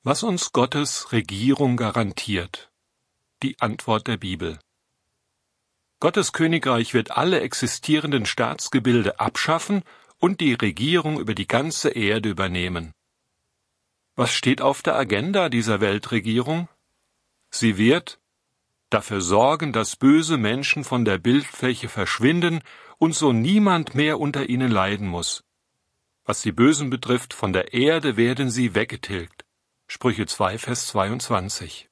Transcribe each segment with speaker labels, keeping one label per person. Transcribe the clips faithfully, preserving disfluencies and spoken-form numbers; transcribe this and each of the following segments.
Speaker 1: Was uns Gottes Regierung garantiert? Die Antwort der Bibel. Gottes Königreich wird alle existierenden Staatsgebilde abschaffen und die Regierung über die ganze Erde übernehmen. Was steht auf der Agenda dieser Weltregierung? Sie wird dafür sorgen, dass böse Menschen von der Bildfläche verschwinden und so niemand mehr unter ihnen leiden muss. Was die Bösen betrifft, von der Erde werden sie weggetilgt. Sprüche zwei, Vers zweiundzwanzig.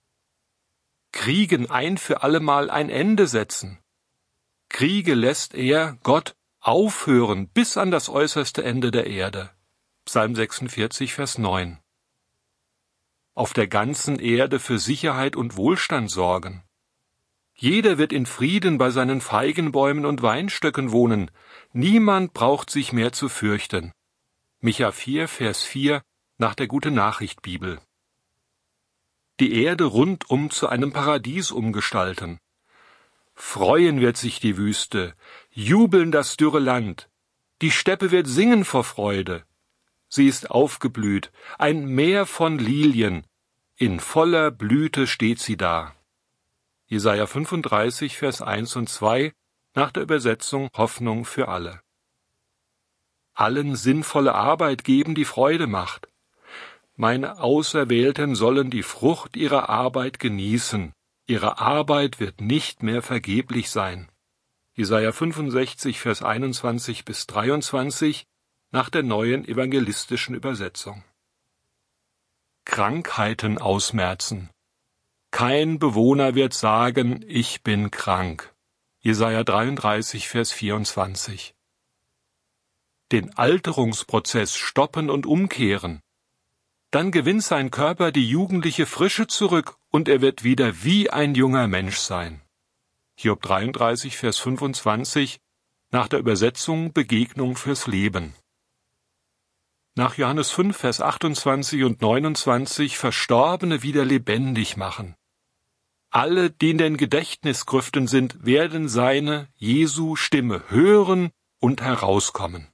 Speaker 1: Kriegen ein für allemal ein Ende setzen. Kriege lässt er, Gott, aufhören bis an das äußerste Ende der Erde. Psalm sechsundvierzig, Vers neun. Auf der ganzen Erde für Sicherheit und Wohlstand sorgen. Jeder wird in Frieden bei seinen Feigenbäumen und Weinstöcken wohnen. Niemand braucht sich mehr zu fürchten. Micha vier, Vers vier nach der Gute-Nachricht-Bibel. Die Erde rundum zu einem Paradies umgestalten. Freuen wird sich die Wüste, jubeln das dürre Land. Die Steppe wird singen vor Freude. Sie ist aufgeblüht, ein Meer von Lilien. In voller Blüte steht sie da. Jesaja fünfunddreißig, Vers eins und zwei nach der Übersetzung Hoffnung für alle. Allen sinnvolle Arbeit geben, die Freude macht. Meine Auserwählten sollen die Frucht ihrer Arbeit genießen. Ihre Arbeit wird nicht mehr vergeblich sein. Jesaja fünfundsechzig, Vers einundzwanzig bis dreiundzwanzig nach der neuen evangelistischen Übersetzung. Krankheiten ausmerzen. Kein Bewohner wird sagen, ich bin krank. Jesaja dreiunddreißig, Vers vierundzwanzig. Den Alterungsprozess stoppen und umkehren. Dann gewinnt sein Körper die jugendliche Frische zurück und er wird wieder wie ein junger Mensch sein. Hiob dreiunddreißig, Vers fünfundzwanzig, nach der Übersetzung Begegnung fürs Leben. Nach Johannes fünf, Vers achtundzwanzig und neunundzwanzig Verstorbene wieder lebendig machen. Alle, die in den Gedächtnisgrüften sind, werden seine, Jesu Stimme hören und herauskommen.